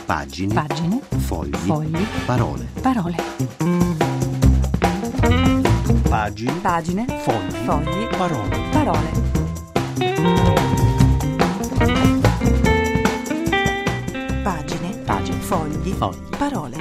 Pagine. Pagine. Fogli. Fogli. Parole. Parole. Pagine. Pagine. Fogli. Fogli. Parole. Parole. Pagine. Pagine. Fogli. Fogli. Parole.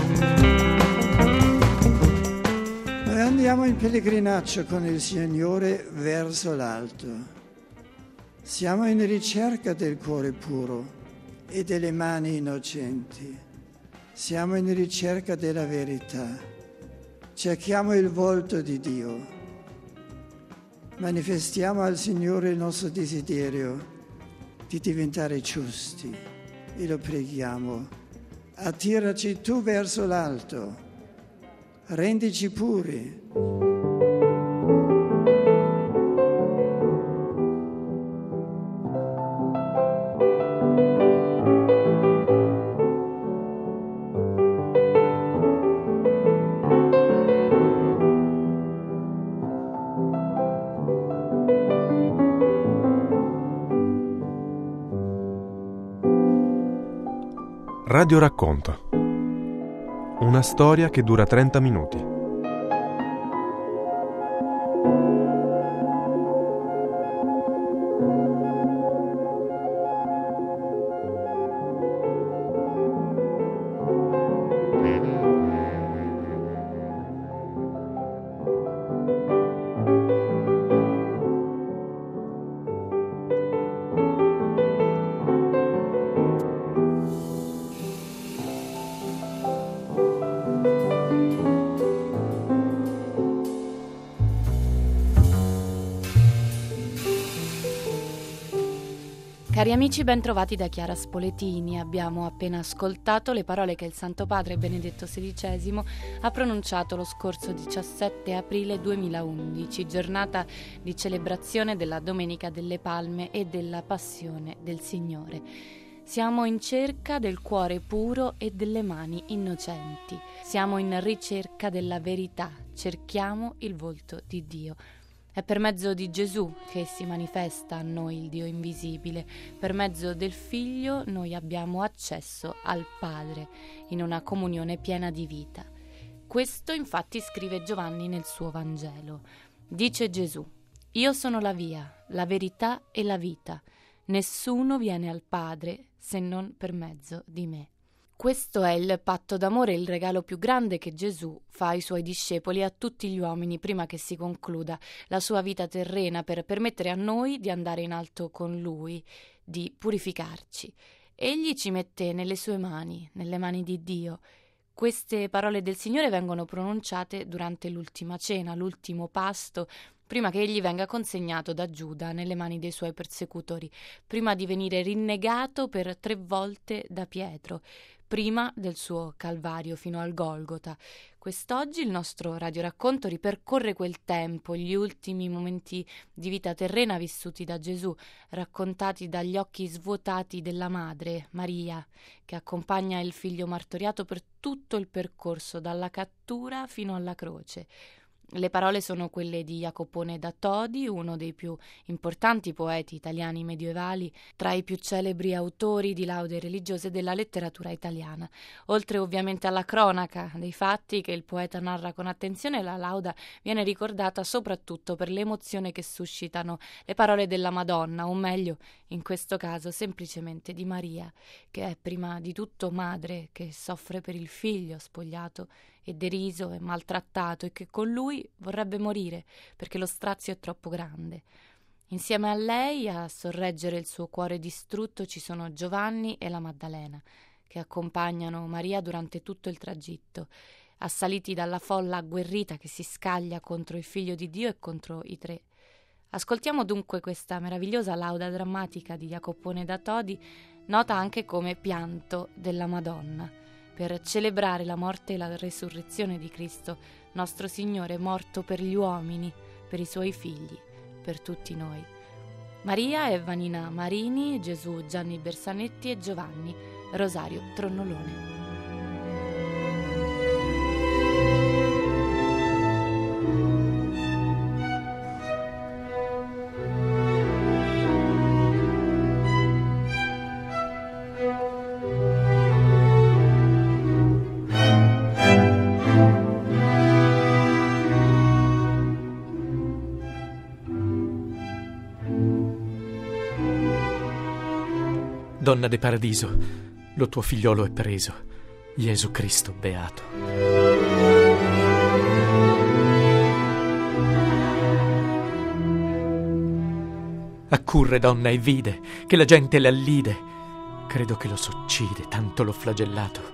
Noi andiamo in pellegrinaggio con il Signore verso l'alto. Siamo in ricerca del cuore puro e delle mani innocenti. Siamo in ricerca della verità. Cerchiamo il volto di Dio. Manifestiamo al Signore il nostro desiderio di diventare giusti e lo preghiamo. Attiraci tu verso l'alto. Rendici puri. Radio Racconta. Una storia che dura 30 minuti. Cari amici, ben trovati da Chiara Spoletini. Abbiamo appena ascoltato le parole che il Santo Padre Benedetto XVI ha pronunciato lo scorso 17 aprile 2011, giornata di celebrazione della Domenica delle Palme e della Passione del Signore. Siamo in cerca del cuore puro e delle mani innocenti. Siamo in ricerca della verità. Cerchiamo il volto di Dio. È per mezzo di Gesù che si manifesta a noi il Dio invisibile. Per mezzo del Figlio noi abbiamo accesso al Padre in una comunione piena di vita. Questo infatti scrive Giovanni nel suo Vangelo. Dice Gesù: «Io sono la via, la verità e la vita. Nessuno viene al Padre se non per mezzo di me». Questo è il patto d'amore, il regalo più grande che Gesù fa ai suoi discepoli e a tutti gli uomini prima che si concluda la sua vita terrena, per permettere a noi di andare in alto con Lui, di purificarci. Egli ci mette nelle sue mani, nelle mani di Dio. Queste parole del Signore vengono pronunciate durante l'ultima cena, l'ultimo pasto, prima che egli venga consegnato da Giuda nelle mani dei suoi persecutori, prima di venire rinnegato per 3 volte da Pietro, prima del suo Calvario fino al Golgota. Quest'oggi il nostro radioracconto ripercorre quel tempo, gli ultimi momenti di vita terrena vissuti da Gesù, raccontati dagli occhi svuotati della madre, Maria, che accompagna il figlio martoriato per tutto il percorso, dalla cattura fino alla croce. Le parole sono quelle di Jacopone da Todi, uno dei più importanti poeti italiani medievali, tra i più celebri autori di laude religiose della letteratura italiana. Oltre ovviamente alla cronaca dei fatti che il poeta narra con attenzione, la lauda viene ricordata soprattutto per l'emozione che suscitano le parole della Madonna, o meglio, in questo caso semplicemente di Maria, che è prima di tutto madre, che soffre per il figlio spogliato e deriso e maltrattato e che con lui vorrebbe morire perché lo strazio è troppo grande. Insieme a lei, a sorreggere il suo cuore distrutto, ci sono Giovanni e la Maddalena, che accompagnano Maria durante tutto il tragitto, assaliti dalla folla agguerrita che si scaglia contro il Figlio di Dio e contro i 3. Ascoltiamo dunque questa meravigliosa lauda drammatica di Jacopone da Todi, nota anche come pianto della Madonna, per celebrare la morte e la resurrezione di Cristo, nostro Signore, morto per gli uomini, per i suoi figli, per tutti noi. Maria e Vanina Marini, Gesù Gianni Bersanetti e Giovanni Rosario Tronnolone. Donna de Paradiso, lo tuo figliolo è preso, Gesù Cristo beato. Accurre, donna, e vide che la gente le allide. Credo che lo s'uccide, tanto l'ho flagellato.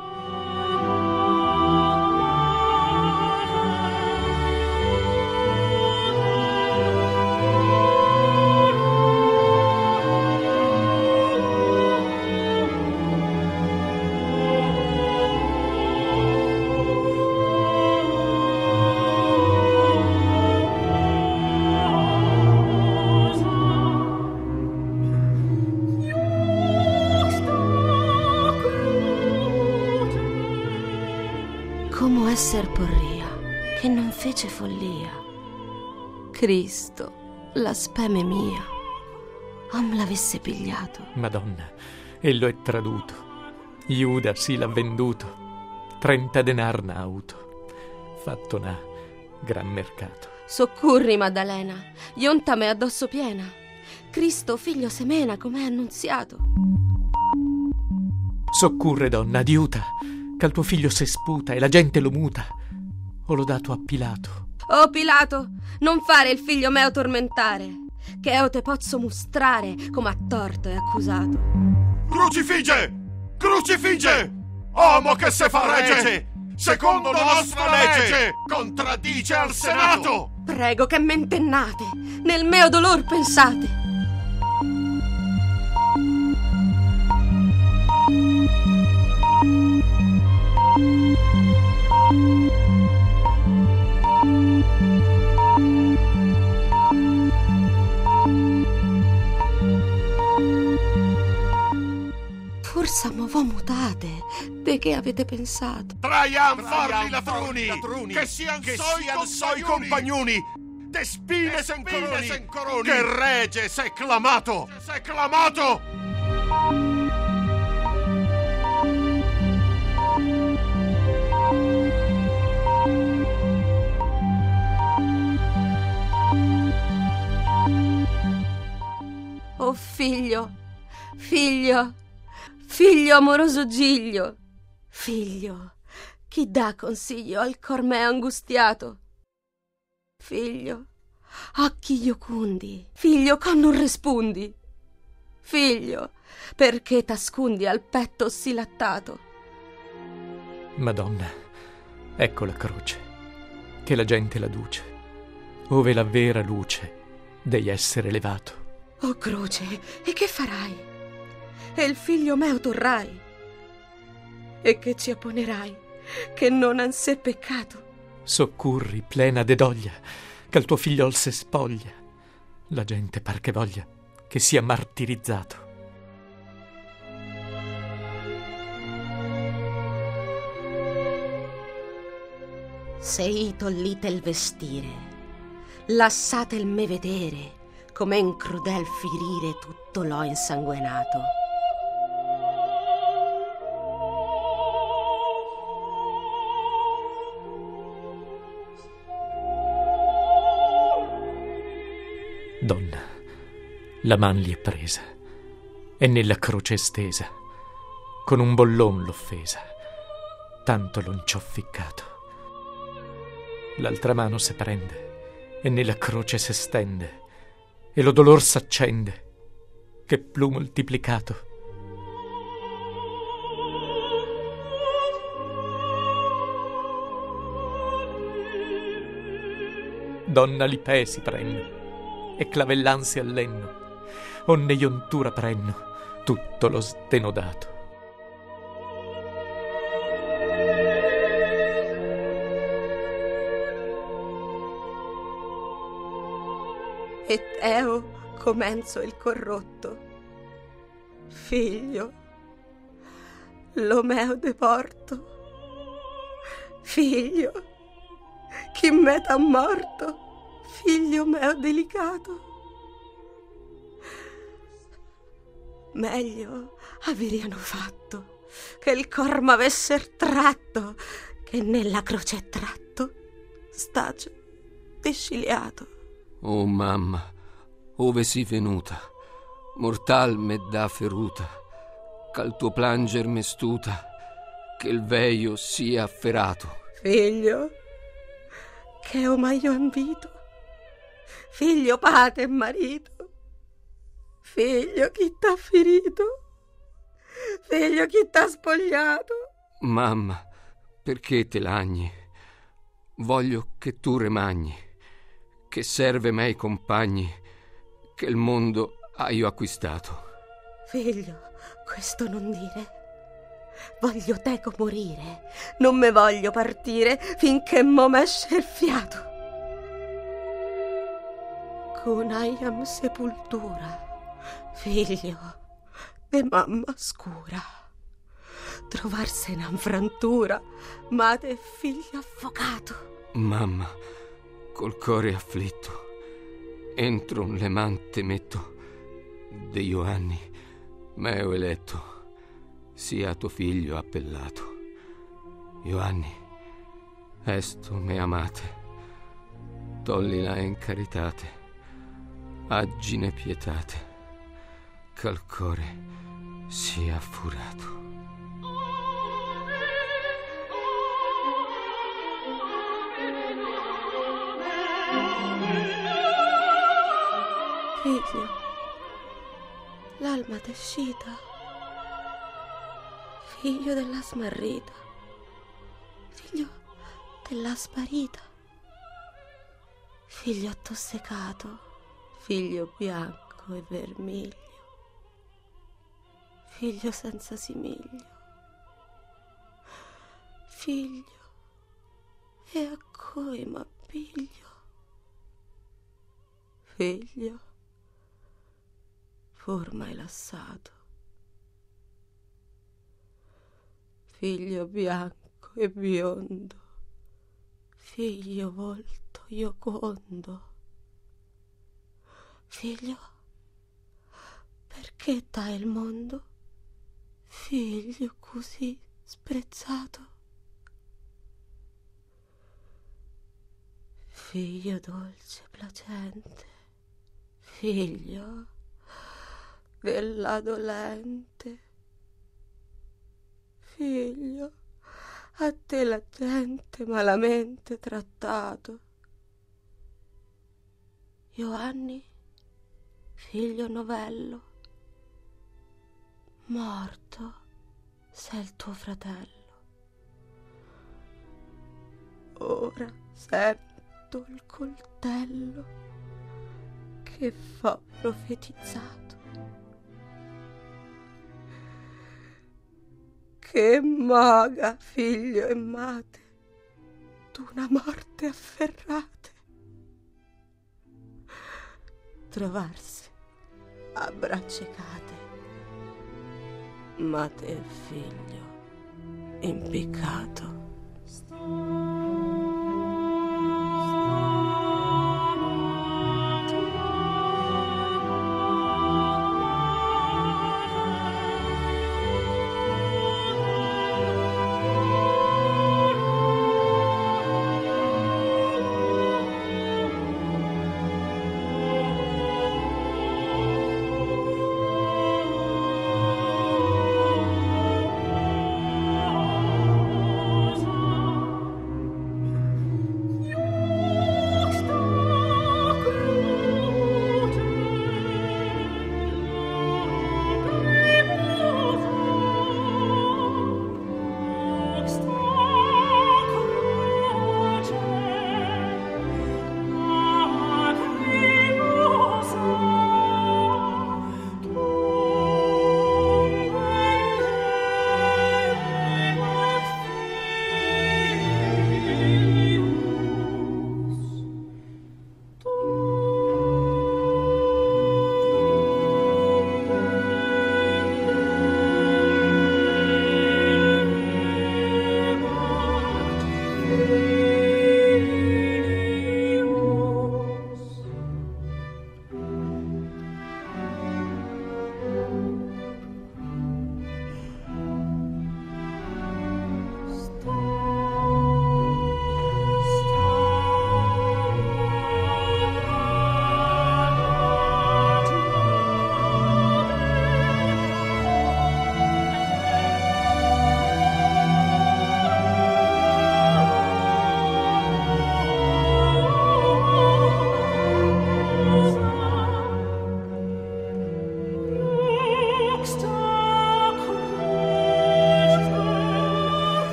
Come esser porria, che non fece follia. Cristo, la speme mia, om l'avesse pigliato. Madonna, ello è traduto. Iuda sì l'ha venduto. 30 denar n'ha avuto. Fatto n'ha gran mercato. Soccurri, Maddalena, iontame addosso piena. Cristo, figlio semena, com'è annunziato. Soccurre, donna, adiuta, che tuo figlio se sputa e la gente lo muta. Ho lo dato a Pilato. Oh Pilato, non fare il figlio meo tormentare, che eo te pozzo mostrare come a torto e accusato. Crucifige! Crucifige! Uomo che se fa regge, secondo la nostra legge, contraddice al Senato! Prego che mentennate, nel meo dolor pensate. Forse m'ho mutate, de che avete pensato? Traian farli latruni, che sian soi compagnoni, de spine sen coroni, che rege s'è clamato, Oh figlio, figlio amoroso Giglio, figlio, chi dà consiglio al cor me angustiato? Figlio, occhi iocundi, figlio, con non rispondi, figlio, perché t'ascundi al petto sì lattato? Madonna, ecco la croce, che la gente la duce, ove la vera luce dei essere levato. Oh croce, e che farai? E il figlio meo torrai? E che ci apponerai, che non han sé peccato? Soccurri, plena de doglia, che al tuo figliol se spoglia. La gente par che voglia che sia martirizzato. Se tollite il vestire, lassate il me vedere, come in crudel ferire tutto l'ho insanguinato. Donna, la man li è presa e nella croce stesa, con un bollon l'ho offesa, tanto l'ho ficcato. L'altra mano se prende e nella croce se stende, e lo dolor s'accende, che più moltiplicato. Donna li pesi prende, e clavellansi allenno, onne iontura prenno tutto lo stenodato. Et eo comenzo il corrotto. Figlio, lo meo deporto. Figlio, chi me t'ha morto, figlio meo delicato. Meglio averiano fatto che il cor m'avesser tratto, che nella croce tratto stagio desciliato. Oh mamma, ove si venuta? mortal me dà feruta, ch'al tuo planger me stuta, che il veio sia afferato. Figlio, che ho mai io ambito, figlio, padre e marito, figlio, chi t'ha ferito, figlio, chi t'ha spogliato. Mamma, perché te lagni? Voglio che tu remagni, che serve me i compagni, che il mondo ha io acquistato. Figlio, questo non dire. Voglio teco morire, non me voglio partire finché mo m'esce il fiato. Con aiam sepoltura, figlio, de mamma scura, trovarsene infrantura, madre e figlio affogato. Mamma, col cuore afflitto, entro le man te metto, de Ioanni, meo eletto, sia tuo figlio appellato. Ioanni, esto me amate, tollila in caritate, aggine pietate, ch'al core sia furato. Figlio, l'alma t'escita, figlio della smarrita, figlio della sparita, figlio attossecato, figlio bianco e vermiglio, figlio senza simiglio, figlio, e a cui m'appiglio, figlio, forma e lassato, figlio bianco e biondo, figlio volto iocondo, figlio, perché dai il mondo, figlio così sprezzato, figlio dolce e placente, figlio della dolente, figlio, a te la gente malamente trattato. Ioanni, figlio novello, morto sei il tuo fratello. Ora sento il coltello che fa profetizzato. Che maga, figlio e madre, d'una morte afferrate, trovarsi a braccia cate, madre e figlio impiccato.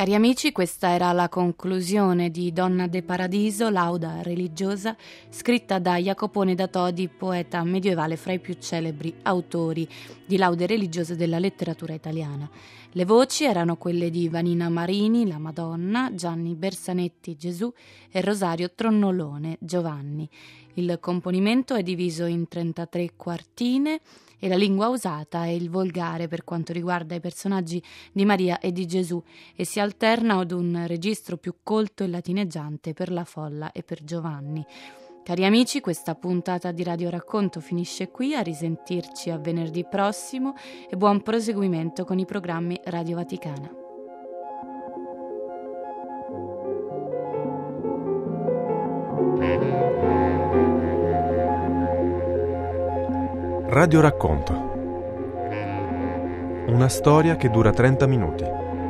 Cari amici, questa era la conclusione di Donna de Paradiso, lauda religiosa, scritta da Jacopone da Todi, poeta medievale fra i più celebri autori di laude religiose della letteratura italiana. Le voci erano quelle di Vanina Marini, la Madonna, Gianni Bersanetti, Gesù e Rosario Tronnolone, Giovanni. Il componimento è diviso in 33 quartine e la lingua usata è il volgare per quanto riguarda i personaggi di Maria e di Gesù e si alterna ad un registro più colto e latineggiante per la folla e per Giovanni. Cari amici, questa puntata di Radio Racconto finisce qui, a risentirci a venerdì prossimo e buon proseguimento con i programmi Radio Vaticana. Radio Racconto. Una storia che dura 30 minuti.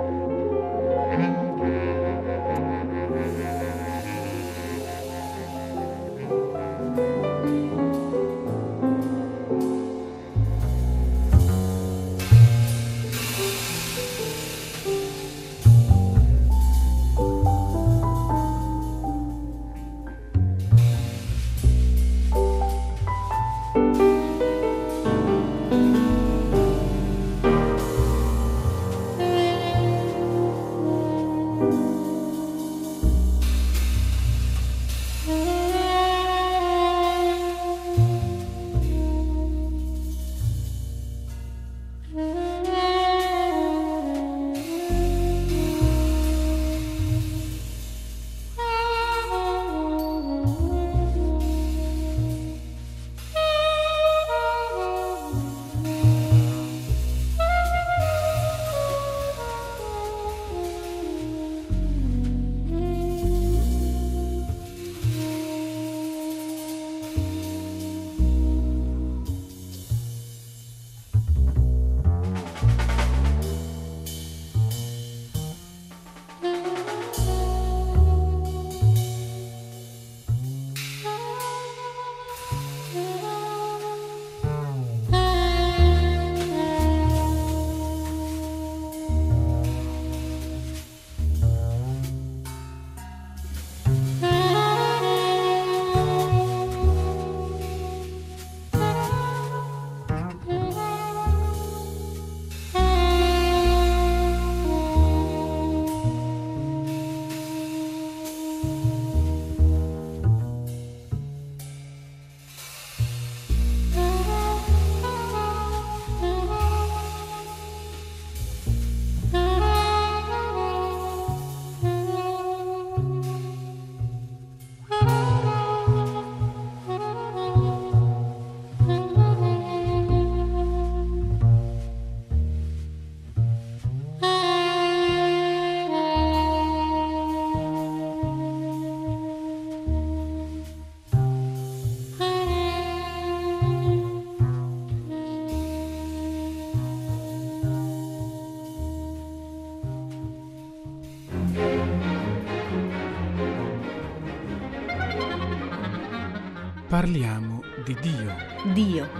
Parliamo di Dio. Dio.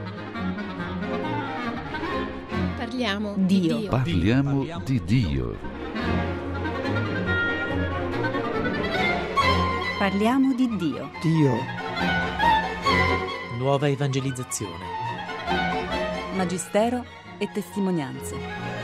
Parliamo Dio. di Dio. Parliamo di Dio. Parliamo di Dio. Dio. Nuova evangelizzazione. Magistero e testimonianze.